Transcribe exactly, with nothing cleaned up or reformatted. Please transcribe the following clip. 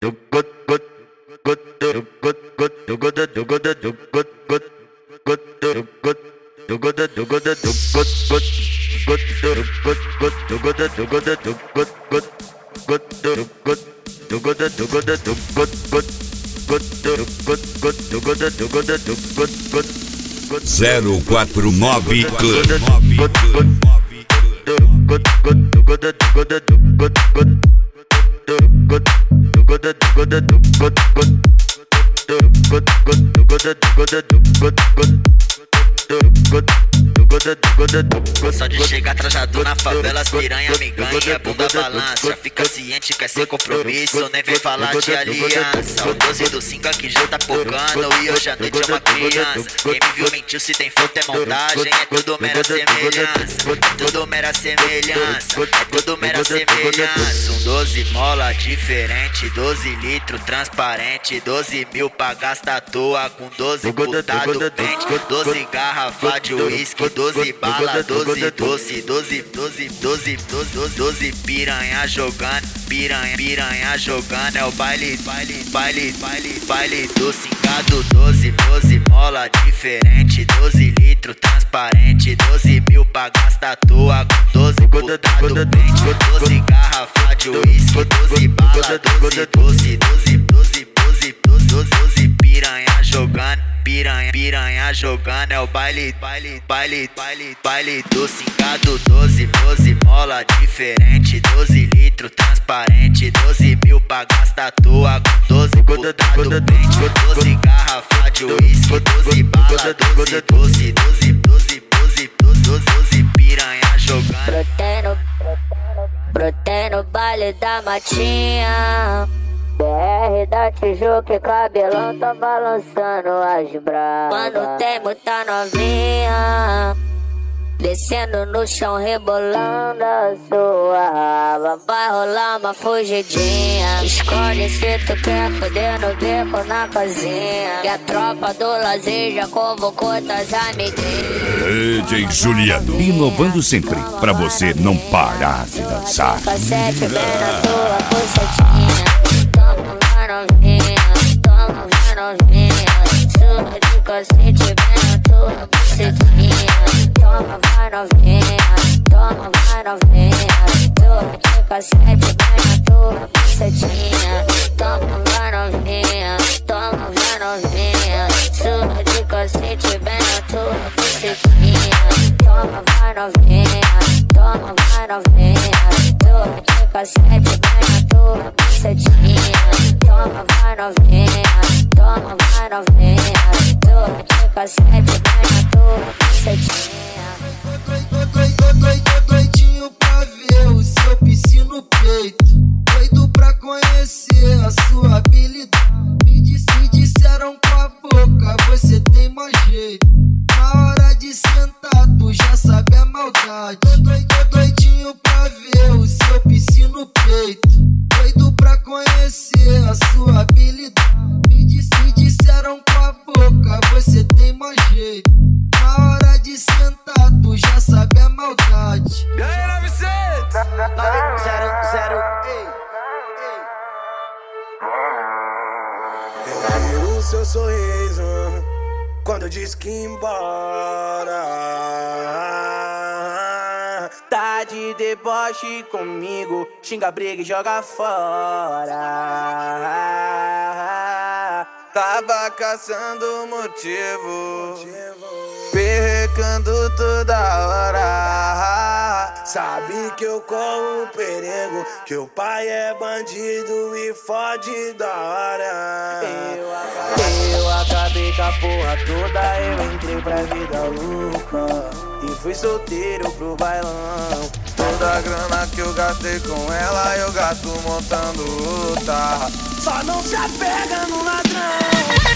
zero quatro nove Clã. Só de chegar trajado na favela, as piranha me ganha, bunda balança. Fica ciente, quer ser compromisso, nem vem falar de aliança. O doze do cinco aqui já tá pocando e hoje a noite é uma criança. Quem me viu mentiu, se tem foto é montagem, é tudo mera semelhança. É tudo mera semelhança, é tudo mera semelhança. Um doze mola diferente, doze litro transparente, doze mil pra gastar à toa com doze putado pente, doze garrafa de uísque, doze bala, doze doce, doze, doze, doze, doze, doze piranha jogando, piranha, piranha jogando, é o baile, baile, baile, baile, baile do cingado, doze, doze mola diferente, doze litro transparente, doze mil pra gastar à toa com doze putado pente, doze garrafa de uísque, doze bala, doze doce, doze, doze, doze, doze, doze piranha jogando, piranha, piranha jogando, é o baile, baile, baile, baile, baile do cingado, doze, doze mola diferente, doze litro transparente, doze mil pra gastar à toa com doze putado pente, doze garrafa de uísque, doze bala, doze doce, doze, doze, doze, doze, doze piranha jogando. Brotei no, brotei no baile da matinha, B R da Tijuca e cabelão tá balançando as bravas. Quando tem muita novinha descendo no chão, rebolando a sua raba, vai rolar uma fugidinha. Escolhe se tu quer foder no beco, na casinha, que a tropa do lazer já convocou tuas amiguinhas. D J Juliano, inovando sempre, pra você não parar de dançar. Cacete bem na tua bucetinha, toma vai novinha, toma vai novinha, surra de cacete bem na tua bucetinha, toma vai novinha, toma vai novinha, surra de cacete bem na tua bucetinha, toma vai novinha, toma vai novinha, surra de cacete bem na tua bucetinha, toma vai novinha, toma vai novinha, surra de cacete bem na tua bucetinha, toma vai novinha, toma vai novinha, surra de cacete bem na tua bucetinha. Doidinho pra ver o seu piscina no peito, doido pra conhecer a sua habilidade. Me, dis, me disseram com a boca, você tem mais jeito. Na hora de sentar, tu já sabe a maldade. Doidinho pra ver o seu piscina no peito, doido pra conhecer a sua habilidade. Me, dis, me disseram com a boca, você tem mais jeito. Na hora de sentar, tu já sabe a maldade. E aí, nove zero zero, ei, ei. Eu vi o seu sorriso quando eu disse que ia embora. Tá de deboche comigo, xinga, briga e joga fora. Tava caçando motivo, perrecando toda hora. Sabe que eu corro perigo, que o pai é bandido e fode da hora. Eu acabei, eu acabei com a porra toda, eu entrei pra vida louca e fui solteiro pro bailão. Toda a grana que eu gastei com ela, eu gasto montando outra. Só não se apega no ladrão.